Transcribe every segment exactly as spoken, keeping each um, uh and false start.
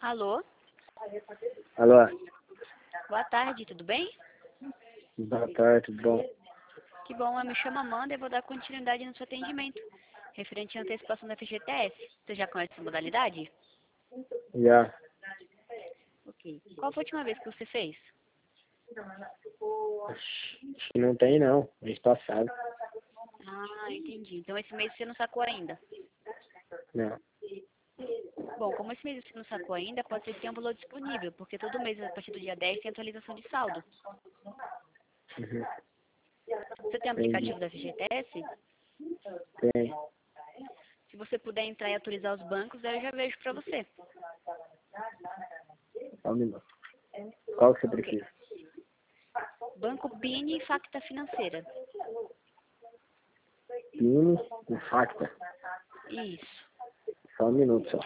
Alô? Alô, Boa tarde, tudo bem? boa tarde, tudo bom? Que bom, eu me chamo Amanda e vou dar continuidade no seu atendimento, referente à antecipação da F G T S. Você já conhece essa modalidade? Já, Ok. Qual foi a última vez que você fez? acho que não tem não, mês passado, Ah, entendi. Então esse mês você não sacou ainda. não. Bom, como esse mês você não sacou ainda, pode ser que tenha um valor disponível, porque todo mês, a partir do dia dez, tem atualização de saldo. Uhum. Você tem o Entendi, aplicativo da F G T S? tem, Se você puder entrar e autorizar os bancos, aí eu já vejo pra você. só um minuto. Qual que você Ok. precisa? Banco Pini e Facta Financeira. Pini e Facta, Isso. só um minuto só.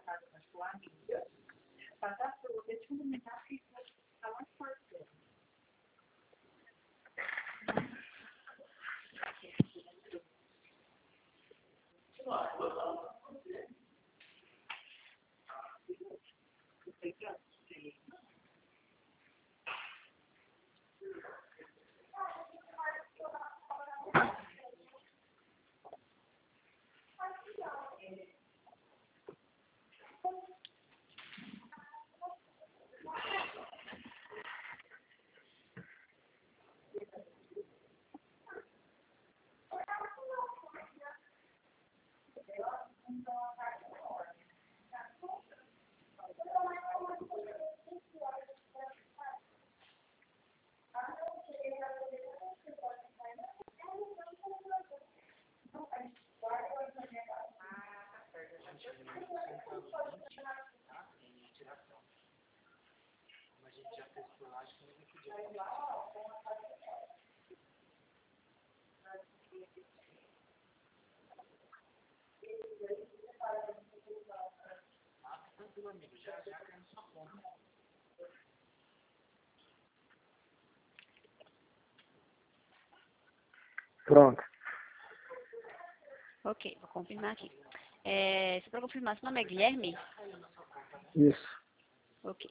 Pronto, Ok, vou confirmar aqui. É, só para confirmar, seu nome é Guilherme? isso, Ok.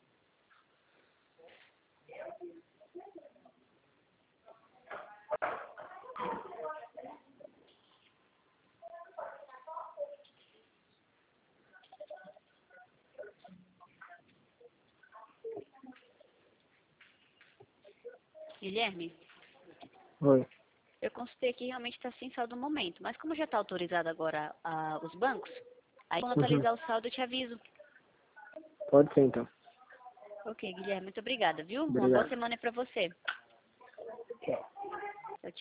Guilherme, oi, eu consultei aqui, realmente está sem saldo no momento, mas como já está autorizado agora ah, os bancos, aí quando uhum. atualizar o saldo eu te aviso. Pode ser então, Ok, Guilherme, muito obrigada, viu? Uma boa obrigado. semana para você.